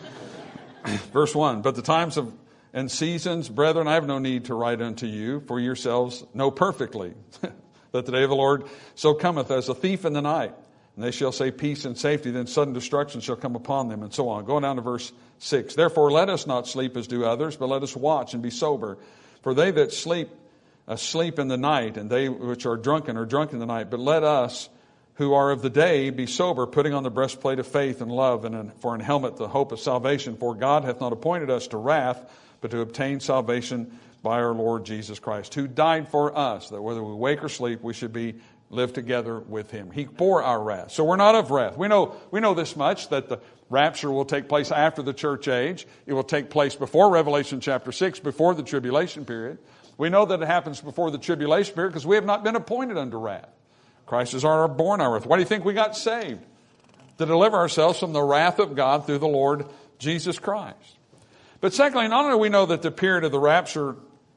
Verse one, but the times of and seasons, brethren, I have no need to write unto you, for yourselves know perfectly that the day of the Lord so cometh as a thief in the night. And they shall say peace and safety, then sudden destruction shall come upon them, and so on. Going down to verse six. Therefore let us not sleep as do others, but let us watch and be sober. For they that sleep, uh, sleep in the night, and they which are drunken are drunk in the night. But let us who are of the day be sober, putting on the breastplate of faith and love, and an, for an helmet the hope of salvation. For God hath not appointed us to wrath, but to obtain salvation by our Lord Jesus Christ, who died for us, that whether we wake or sleep, we should be live together with him. He bore our wrath. So we're not of wrath. We know, we know this much, that the rapture will take place after the church age. It will take place before Revelation chapter six, before the tribulation period. We know that it happens before the tribulation period because we have not been appointed unto wrath. Christ is our born our wrath. Why do you think we got saved? To deliver ourselves from the wrath of God through the Lord Jesus Christ. But secondly, not only do we know that the period of the rapture,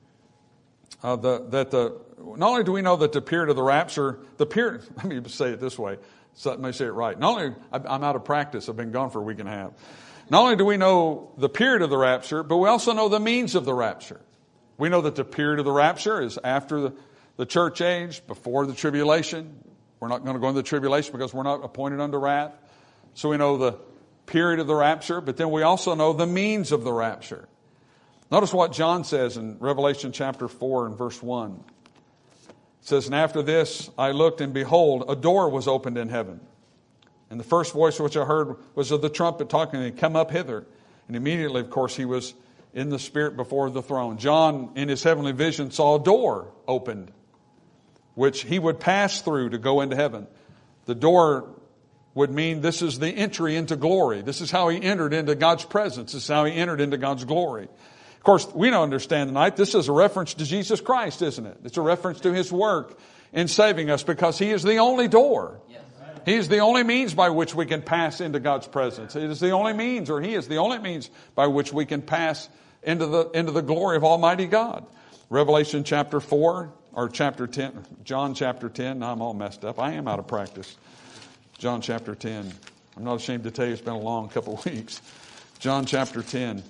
uh, the, that the, not only do we know that the period of the rapture, the period, let me say it this way, so let me say it right. Not only, I'm out of practice, I've been gone for a week and a half. Not only do we know the period of the rapture, but we also know the means of the rapture. We know that the period of the rapture is after the, the church age, before the tribulation. We're not going to go into the tribulation because we're not appointed unto wrath. So we know the period of the rapture, but then we also know the means of the rapture. Notice what John says in Revelation chapter four and verse one. It says, and after this I looked, and behold, a door was opened in heaven. And the first voice which I heard was of the trumpet talking to me, come up hither. And immediately, of course, he was in the Spirit before the throne. John, in his heavenly vision, saw a door opened, which he would pass through to go into heaven. The door would mean this is the entry into glory. This is how he entered into God's presence. This is how he entered into God's glory. Of course, we don't understand tonight, this is a reference to Jesus Christ, isn't it? It's a reference to his work in saving us because he is the only door. Yes. He is the only means by which we can pass into God's presence. It is the only means, or he is the only means by which we can pass into the, into the glory of Almighty God. Revelation chapter four, or chapter ten, John chapter ten. Now I'm all messed up. I am out of practice. John chapter ten. I'm not ashamed to tell you it's been a long couple of weeks. John chapter ten.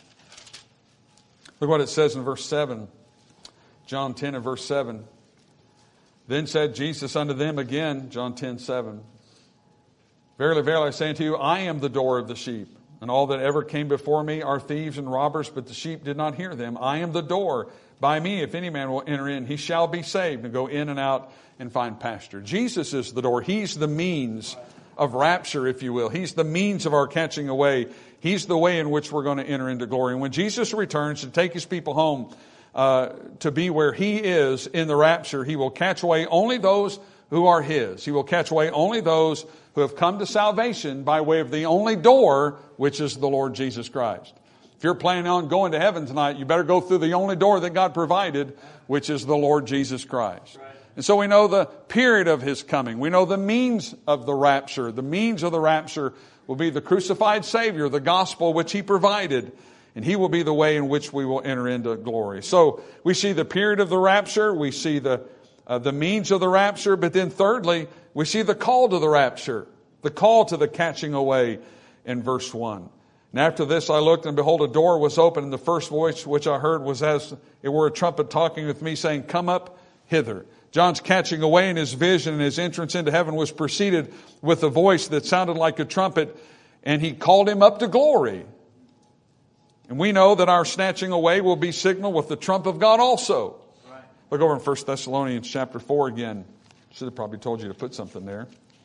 Look what it says in verse seven. John ten and verse seven. Then said Jesus unto them again, John ten, seven. Verily, verily, I say unto you, I am the door of the sheep. And all that ever came before me are thieves and robbers, but the sheep did not hear them. I am the door. By me, if any man will enter in, he shall be saved and go in and out and find pasture. Jesus is the door. He's the means of rapture, if you will. He's the means of our catching away. He's the way in which we're going to enter into glory. And when Jesus returns to take his people home uh, to be where he is in the rapture, he will catch away only those who are his. He will catch away only those who have come to salvation by way of the only door, which is the Lord Jesus Christ. If you're planning on going to heaven tonight, you better go through the only door that God provided, which is the Lord Jesus Christ. Right. And so we know the period of his coming. We know the means of the rapture. The means of the rapture will be the crucified Savior, the gospel which he provided. And he will be the way in which we will enter into glory. So we see the period of the rapture. We see the, uh, the means of the rapture. But then thirdly, we see the call to the rapture. The call to the catching away in verse one. And after this I looked, and behold, a door was open, and the first voice which I heard was as it were a trumpet talking with me, saying, come up hither. John's catching away in his vision and his entrance into heaven was preceded with a voice that sounded like a trumpet, and he called him up to glory. And we know that our snatching away will be signaled with the trump of God also. Right. Look over in First Thessalonians chapter four again. Should have probably told you to put something there.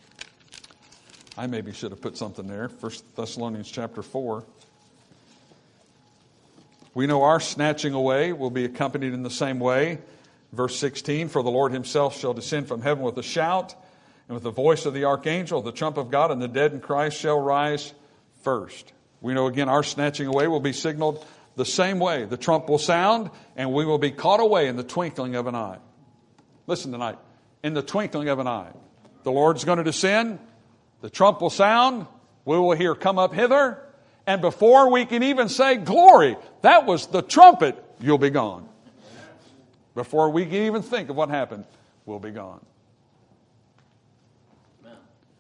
I maybe should have put something there. First Thessalonians chapter four. We know our snatching away will be accompanied in the same way. Verse sixteen, for the Lord himself shall descend from heaven with a shout, and with the voice of the archangel, the trump of God, and the dead in Christ shall rise first. We know again our snatching away will be signaled the same way. The trump will sound, and we will be caught away in the twinkling of an eye. Listen tonight. In the twinkling of an eye. The Lord's going to descend. The trump will sound. We will hear, come up hither. And before we can even say, glory, that was the trumpet, you'll be gone. Before we can even think of what happened, we'll be gone. Amen.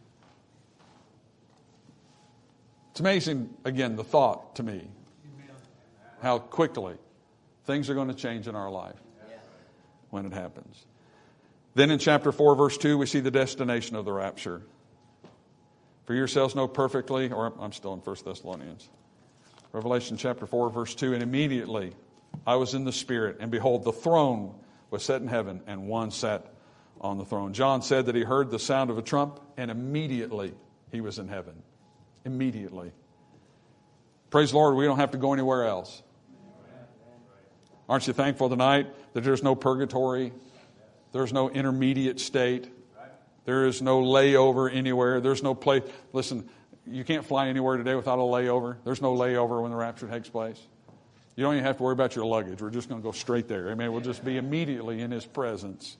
It's amazing, again, the thought to me, how quickly things are going to change in our life when it happens. Then in chapter four, verse two, we see the destination of the rapture. For yourselves know perfectly, or I'm still in First Thessalonians. Revelation chapter four, verse two, and immediately I was in the Spirit, and behold, the throne was set in heaven, and one sat on the throne. John said that he heard the sound of a trump, and immediately he was in heaven. Immediately. Praise the Lord, we don't have to go anywhere else. Aren't you thankful tonight that there's no purgatory? There's no intermediate state. There is no layover anywhere. There's no place. Listen, you can't fly anywhere today without a layover. There's no layover when the rapture takes place. You don't even have to worry about your luggage. We're just going to go straight there. Amen. We'll just be immediately in His presence.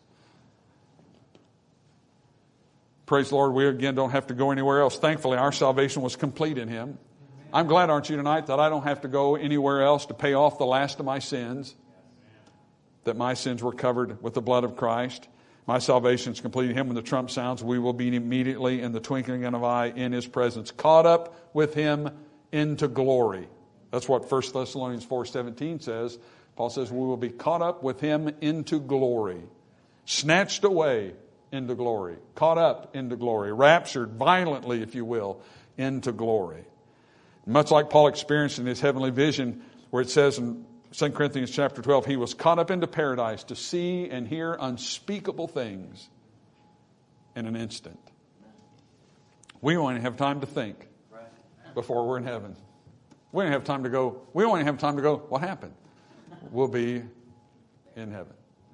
Praise the Lord, we again don't have to go anywhere else. Thankfully, our salvation was complete in Him. I'm glad, aren't you, tonight, that I don't have to go anywhere else to pay off the last of my sins, that my sins were covered with the blood of Christ. My salvation is complete in Him. When the trump sounds, we will be immediately in the twinkling of an eye in His presence, caught up with Him into glory. That's what First Thessalonians four seventeen says. Paul says we will be caught up with Him into glory, snatched away into glory, caught up into glory, raptured violently, if you will, into glory. Much like Paul experienced in his heavenly vision, where it says in Second Corinthians chapter twelve, he was caught up into paradise to see and hear unspeakable things in an instant. We won't even have time to think before we're in heaven. We don't have time to go, we don't even have time to go, what happened? We'll be in heaven.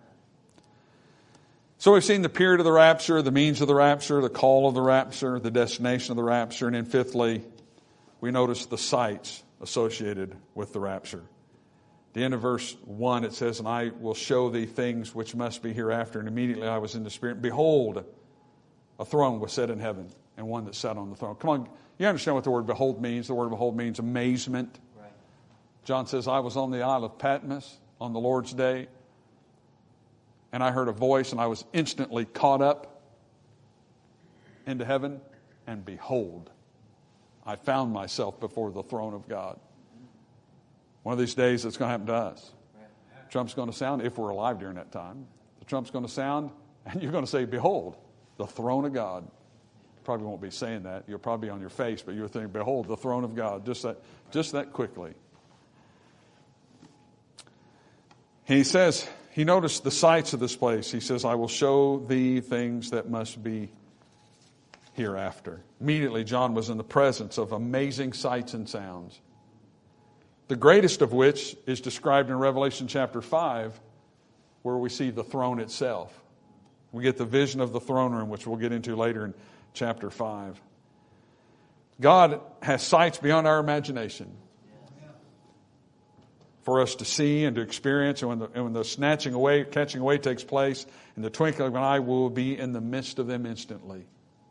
So we've seen the period of the rapture, the means of the rapture, the call of the rapture, the destination of the rapture, and then fifthly, we notice the sights associated with the rapture. At the end of verse one, it says, and I will show thee things which must be hereafter. And immediately I was in the Spirit. Behold, a throne was set in heaven, and one that sat on the throne. Come on, you understand what the word behold means. The word behold means amazement. Right. John says, I was on the Isle of Patmos on the Lord's day, and I heard a voice, and I was instantly caught up into heaven, and behold, I found myself before the throne of God. One of these days it's going to happen to us. Trump's going to sound, if we're alive during that time, the trump's going to sound, and you're going to say, behold, the throne of God. You probably won't be saying that. You'll probably be on your face, but you're thinking, behold, the throne of God, just that, just that quickly. He says, he noticed the sights of this place. He says, I will show thee things that must be hereafter. Immediately, John was in the presence of amazing sights and sounds. The greatest of which is described in Revelation chapter five, where we see the throne itself. We get the vision of the throne room, which we'll get into later in chapter five. God has sights beyond our imagination for us to see and to experience. And when the, and when the snatching away, catching away takes place, in the twinkling of an eye, we will be in the midst of them instantly.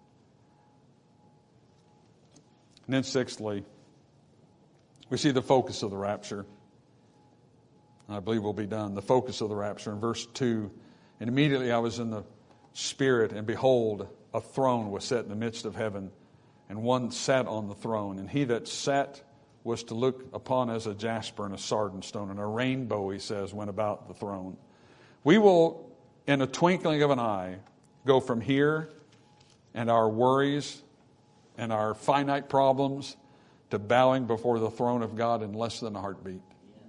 And then sixthly, we see the focus of the rapture. I believe we'll be done. The focus of the rapture in verse two. And immediately I was in the Spirit, and behold, a throne was set in the midst of heaven, and one sat on the throne. And he that sat was to look upon as a jasper and a sardine stone, and a rainbow, he says, went about the throne. We will, in a twinkling of an eye, go from here and our worries and our finite problems to bowing before the throne of God in less than a heartbeat.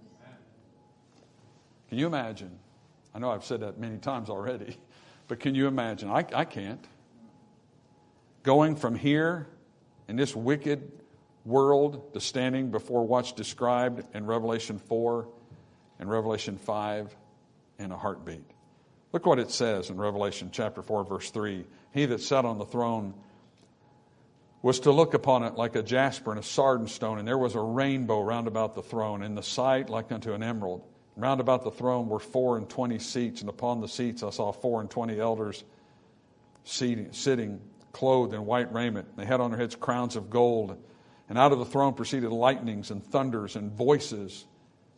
Can you imagine? I know I've said that many times already, but can you imagine? I, I can't. Going from here in this wicked world to standing before what's described in Revelation four and Revelation five in a heartbeat. Look what it says in Revelation chapter four, verse three. He that sat on the throne was to look upon it like a jasper and a sardine stone, and there was a rainbow round about the throne, in the sight like unto an emerald. Round about the throne were four and twenty seats, and upon the seats I saw four and twenty elders seating, sitting, clothed in white raiment. They had on their heads crowns of gold, and out of the throne proceeded lightnings and thunders and voices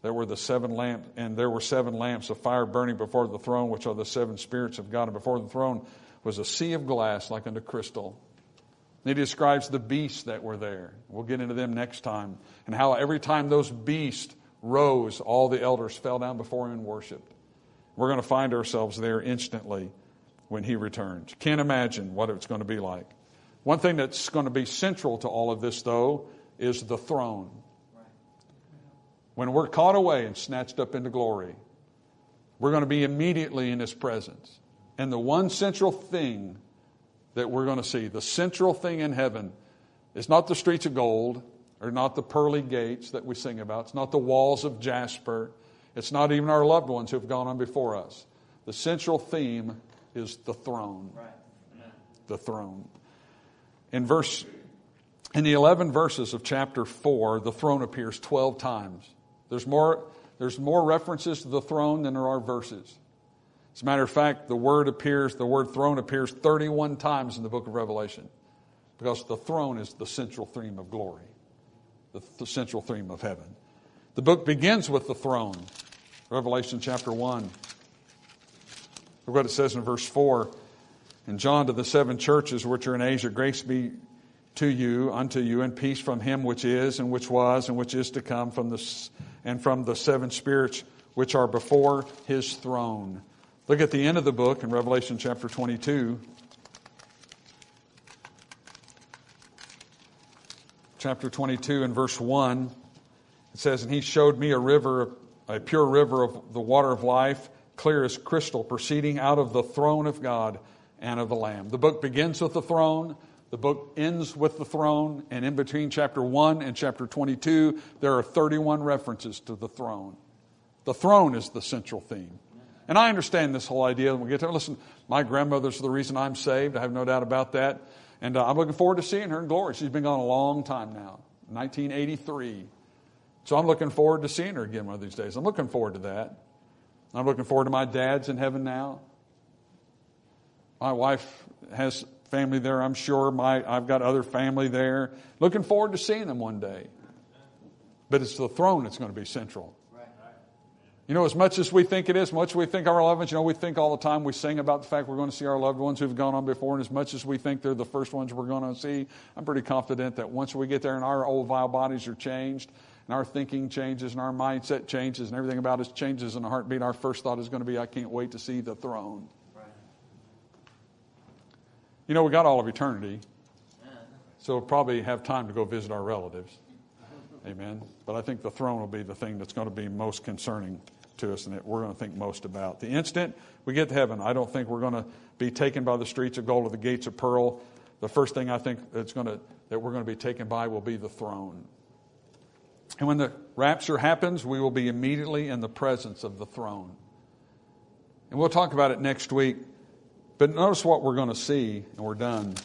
There were the seven lamps, and there were seven lamps of fire burning before the throne, which are the seven spirits of God. And before the throne was a sea of glass like unto crystal. And he describes the beasts that were there. We'll get into them next time. And how every time those beasts rose, all the elders fell down before him and worshiped. We're going to find ourselves there instantly when he returns. Can't imagine what it's going to be like. One thing that's going to be central to all of this, though, is the throne. When we're caught away and snatched up into glory, we're going to be immediately in his presence. And the one central thing that we're going to see, the central thing in heaven, is not the streets of gold, or not the pearly gates that we sing about. It's not the walls of jasper. It's not even our loved ones who have gone on before us. The central theme is the throne. Right. The throne. In verse, in the eleven verses of chapter four, the throne appears twelve times. There's more, there's more references to the throne than there are verses. As a matter of fact, the word appears, the word throne appears thirty-one times in the book of Revelation, because the throne is the central theme of glory, the, the central theme of heaven. The book begins with the throne. Revelation chapter one. Look what it says in verse four. And John to the seven churches which are in Asia, grace be to you, unto you, and peace from him which is, and which was, and which is to come, from the, and from the seven spirits which are before his throne. Look at the end of the book in Revelation chapter twenty-two. Chapter twenty-two and verse one. It says, and he showed me a river, a pure river of the water of life, clear as crystal, proceeding out of the throne of God and of the Lamb. The book begins with the throne. The book ends with the throne. And in between chapter one and chapter twenty-two, there are thirty-one references to the throne. The throne is the central theme. And I understand this whole idea. When we get there, listen, my grandmother's the reason I'm saved. I have no doubt about that. And uh, I'm looking forward to seeing her in glory. She's been gone a long time now, nineteen eighty-three. So I'm looking forward to seeing her again one of these days. I'm looking forward to that. I'm looking forward to my dad's in heaven now. My wife has family there, I'm sure. My I've got other family there. Looking forward to seeing them one day. But it's the throne that's going to be central. You know, as much as we think it is, much as we think our loved ones, you know, we think all the time, we sing about the fact we're going to see our loved ones who've gone on before, and as much as we think they're the first ones we're going to see, I'm pretty confident that once we get there and our old vile bodies are changed, and our thinking changes, and our mindset changes, and everything about us changes in a heartbeat, our first thought is going to be, I can't wait to see the throne. Right. You know, we got all of eternity, so we'll probably have time to go visit our relatives. Amen. But I think the throne will be the thing that's going to be most concerning to us and that we're going to think most about. The instant we get to heaven, I don't think we're going to be taken by the streets of gold or the gates of pearl. The first thing I think that's going to, that we're going to be taken by will be the throne. And when the rapture happens, we will be immediately in the presence of the throne. And we'll talk about it next week. But notice what we're going to see, and we're done.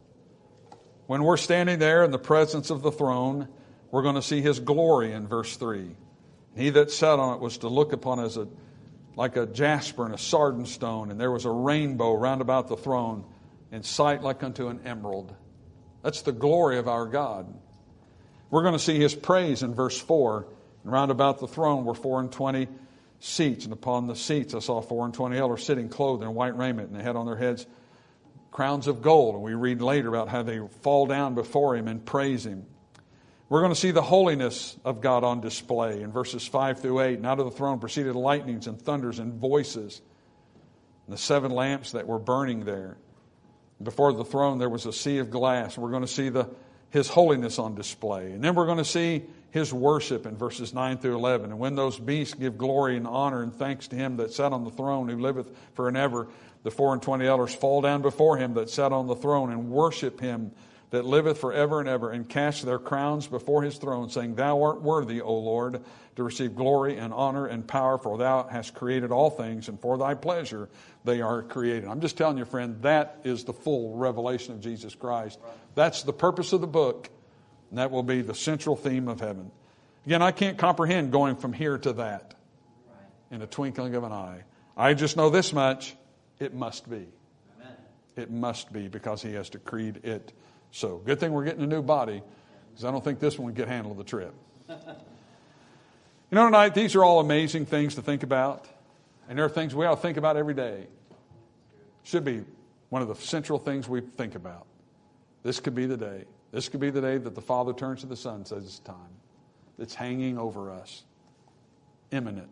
When we're standing there in the presence of the throne, we're going to see his glory in verse three. He that sat on it was to look upon as a like a jasper and a sardine stone, and there was a rainbow round about the throne, in sight like unto an emerald. That's the glory of our God. We're going to see his praise in verse four. And round about the throne were four and twenty seats, and upon the seats I saw four and twenty elders sitting clothed in white raiment, and they had on their heads crowns of gold. And we read later about how they fall down before him and praise him. We're going to see the holiness of God on display in verses five through eight. And out of the throne proceeded lightnings and thunders and voices. And the seven lamps that were burning there. Before the throne there was a sea of glass. We're going to see the his holiness on display. And then we're going to see his worship in verses nine through eleven. And when those beasts give glory and honor and thanks to him that sat on the throne, who liveth for and ever, the four and twenty elders fall down before him that sat on the throne and worship him that liveth forever and ever, and cast their crowns before his throne, saying, Thou art worthy, O Lord, to receive glory and honor and power, for thou hast created all things, and for thy pleasure they are created. I'm just telling you, friend, that is the full revelation of Jesus Christ. That's the purpose of the book, and that will be the central theme of heaven. Again, I can't comprehend going from here to that in a twinkling of an eye. I just know this much, it must be. Amen. It must be, because he has decreed it. So, good thing we're getting a new body, because I don't think this one would get handled the trip. You know, tonight, these are all amazing things to think about. And there are things we ought to think about every day. Should be one of the central things we think about. This could be the day. This could be the day that the Father turns to the Son and says it's time. It's hanging over us. Imminent.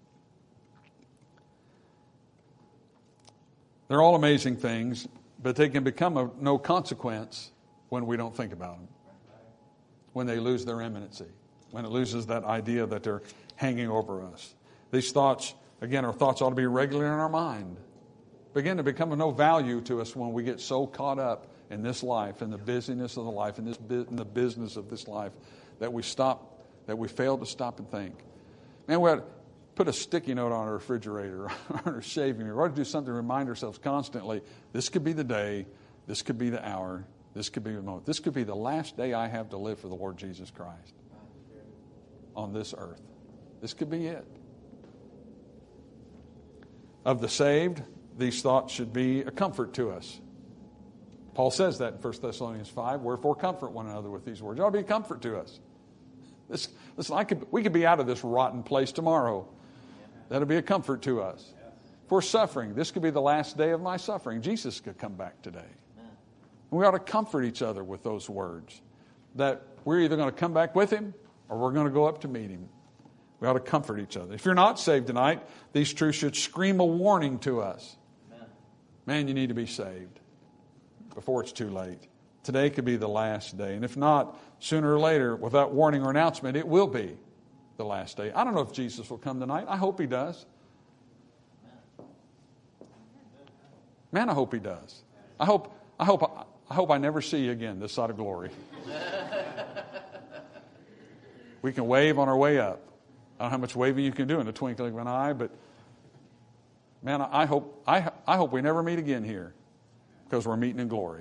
They're all amazing things, but they can become of no consequence when we don't think about them. When they lose their imminency. When it loses that idea that they're hanging over us. These thoughts, again, our thoughts ought to be regular in our mind. Begin to become of no value to us when we get so caught up in this life, in the busyness of the life, in, this, in the business of this life, that we stop, that we fail to stop and think. Man, we ought to put a sticky note on our refrigerator, on our shaving mirror. We ought to do something to remind ourselves constantly, this could be the day, this could be the hour, this could be the moment. This could be the last day I have to live for the Lord Jesus Christ on this earth. This could be it. Of the saved, these thoughts should be a comfort to us. Paul says that in First Thessalonians five, wherefore comfort one another with these words. It ought to be a comfort to us. This, listen, I could, we could be out of this rotten place tomorrow. That would be a comfort to us. If we're suffering, this could be the last day of my suffering. Jesus could come back today. And we ought to comfort each other with those words. That we're either going to come back with Him or we're going to go up to meet Him. We ought to comfort each other. If you're not saved tonight, these truths should scream a warning to us. Man, you need to be saved before it's too late. Today could be the last day. And if not, sooner or later, without warning or announcement, it will be the last day. I don't know if Jesus will come tonight. I hope He does. Man, I hope He does. I hope I hope I hope I never see you again this side of glory. We can wave on our way up. I don't know how much waving you can do in the twinkling of an eye, but man, I hope I I hope we never meet again here, because we're meeting in glory.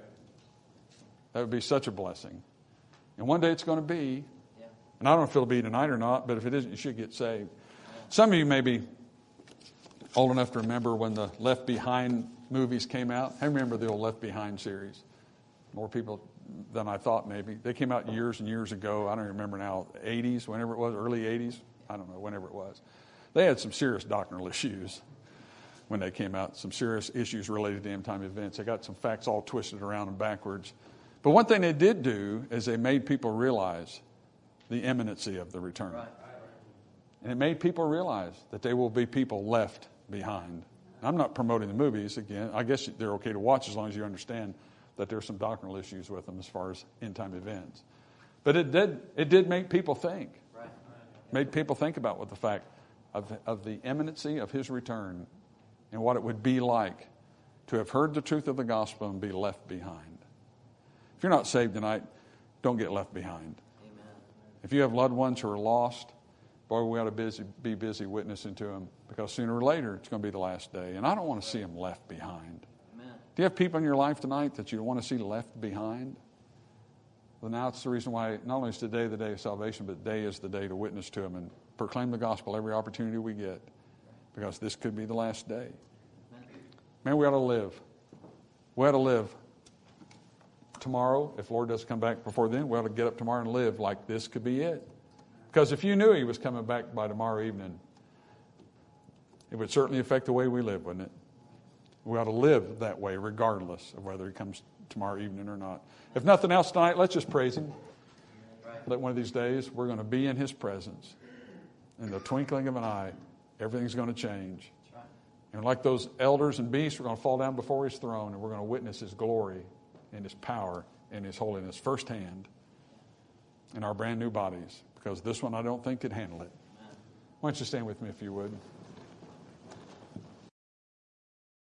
That would be such a blessing. And one day it's going to be, and I don't know if it'll be tonight or not, but if it isn't, you should get saved. Some of you may be old enough to remember when the Left Behind movies came out. I remember the old Left Behind series. More people than I thought maybe. They came out years and years ago. I don't remember now, eighties, whenever it was, early eighties. I don't know, whenever it was. They had some serious doctrinal issues when they came out, some serious issues related to end-time events. They got some facts all twisted around and backwards. But one thing they did do is they made people realize the imminency of the return. Right. And it made people realize that there will be people left behind. I'm not promoting the movies again. I guess they're okay to watch as long as you understand that there's some doctrinal issues with them as far as end-time events. But it did it did make people think. Right. Made people think about what the fact of, of the imminency of His return and what it would be like to have heard the truth of the gospel and be left behind. If you're not saved tonight, don't get left behind. Amen. If you have loved ones who are lost, boy, we ought to busy, be busy witnessing to them, because sooner or later it's going to be the last day. And I don't want to see them left behind. Amen. Do you have people in your life tonight that you want to see left behind? Well, now it's the reason why not only is today the day of salvation, but today is the day to witness to them and proclaim the gospel every opportunity we get, because this could be the last day. Man, we ought to live. We ought to live. Tomorrow, if Lord doesn't come back before then, we ought to get up tomorrow and live like this could be it. Because if you knew He was coming back by tomorrow evening, it would certainly affect the way we live, wouldn't it? We ought to live that way regardless of whether He comes tomorrow evening or not. If nothing else tonight, let's just praise Him. Let one of these days, we're going to be in His presence. In the twinkling of an eye, everything's going to change. And like those elders and beasts, we're going to fall down before His throne, and we're going to witness His glory and His power and His holiness firsthand in our brand new bodies, because this one I don't think could handle it. Why don't you stand with me if you would?